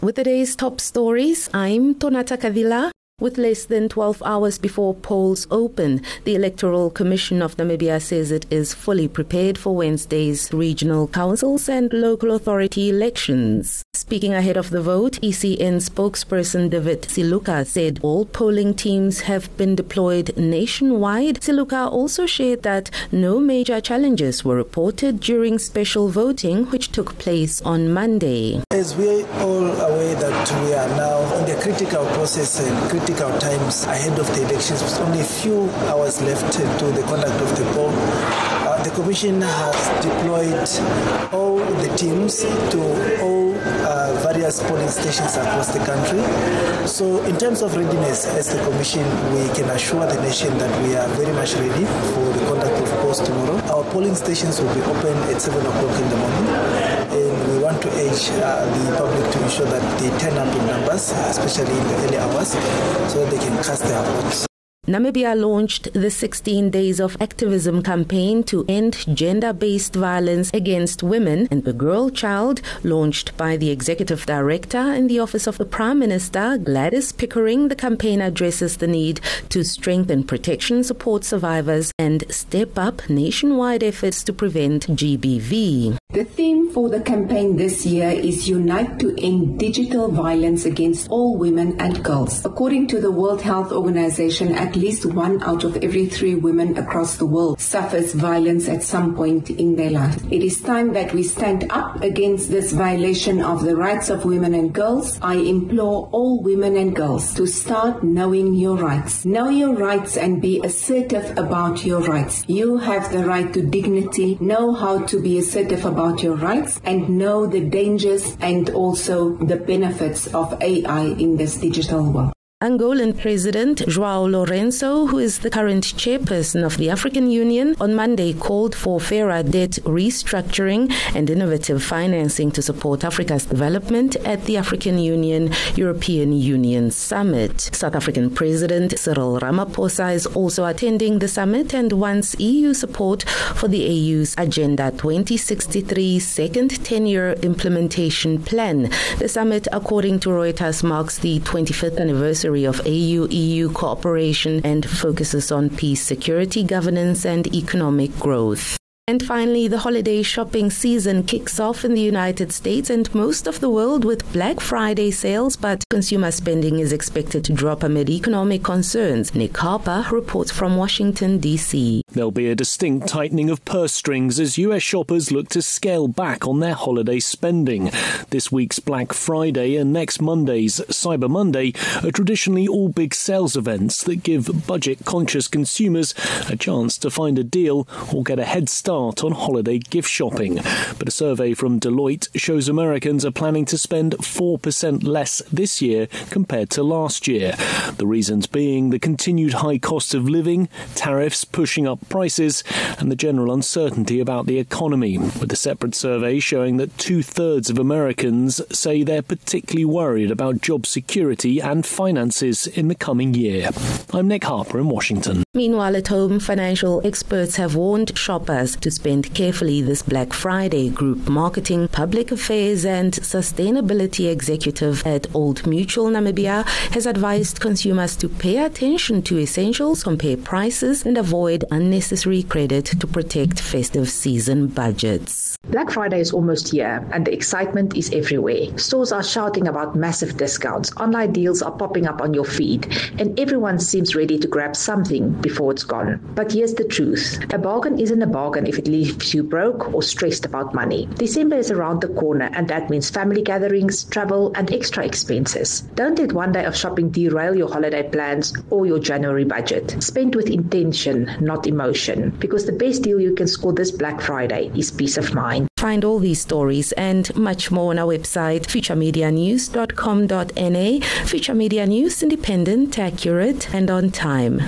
With today's top stories, I'm Tonata Kavila. With less than 12 hours before polls open, the Electoral Commission of Namibia says it is fully prepared for Wednesday's regional councils and local authority elections. Speaking ahead of the vote, ECN spokesperson David Siluka said all polling teams have been deployed nationwide. Siluka also shared that no major challenges were reported during special voting, which took place on Monday. As we are all aware that we are now in the critical process and critical times ahead of the elections, with only a few hours left to the conduct of the poll, the Commission has deployed all the teams to all various polling stations across the country. So in terms of readiness as the Commission, we can assure the nation that we are very much ready for the conduct of polls tomorrow. Our polling stations will be open at 7 o'clock in the morning, and we want to urge the public to ensure that they turn up in numbers, especially in the early hours, so that they can cast their votes. Namibia launched the 16 Days of Activism campaign to end gender-based violence against women, and the Girl Child, launched by the Executive Director in the Office of the Prime Minister, Gladys Pickering. The campaign addresses the need to strengthen protection, support survivors, and step up nationwide efforts to prevent GBV. The theme for the campaign this year is Unite to End Digital Violence Against All Women and Girls. According to the World Health Organization, at least 1 out of every 3 women across the world suffers violence at some point in their life. It is time that we stand up against this violation of the rights of women and girls. I implore all women and girls to start knowing your rights. Know your rights and be assertive about your rights. You have the right to dignity. Know how to be assertive about your rights and know the dangers and also the benefits of AI in this digital world. Angolan President João Lourenço, who is the current chairperson of the African Union, on Monday called for fairer debt restructuring and innovative financing to support Africa's development at the African Union-European Union Summit. South African President Cyril Ramaphosa is also attending the summit and wants EU support for the AU's Agenda 2063 second 10-year implementation plan. The summit, according to Reuters, marks the 25th anniversary of AU-EU cooperation and focuses on peace, security, governance, and economic growth. And finally, the holiday shopping season kicks off in the United States and most of the world with Black Friday sales, but consumer spending is expected to drop amid economic concerns. Nick Harper reports from Washington, D.C. There'll be a distinct tightening of purse strings as US shoppers look to scale back on their holiday spending. This week's Black Friday and next Monday's Cyber Monday are traditionally all big sales events that give budget-conscious consumers a chance to find a deal or get a head start on holiday gift shopping. But a survey from Deloitte shows Americans are planning to spend 4% less this year compared to last year. The reasons being the continued high cost of living, tariffs pushing up prices, and the general uncertainty about the economy, with a separate survey showing that 2/3 of Americans say they're particularly worried about job security and finances in the coming year. I'm Nick Harper in Washington. Meanwhile, at home, financial experts have warned shoppers to spend carefully this Black Friday. Group Marketing, Public Affairs and Sustainability Executive at Old Mutual Namibia has advised consumers to pay attention to essentials, compare prices, and avoid unnecessary credit to protect festive season budgets. Black Friday is almost here and the excitement is everywhere. Stores are shouting about massive discounts, online deals are popping up on your feed, and everyone seems ready to grab something before it's gone. But here's the truth. A bargain isn't a bargain if it leaves you broke or stressed about money. December is around the corner and that means family gatherings, travel and extra expenses. Don't let one day of shopping derail your holiday plans or your January budget. Spend with intention, not emotion, because the best deal you can score this Black Friday is peace of mind. Find all these stories and much more on our website, futuremedianews.com.na. Future Media News, independent, accurate, and on time.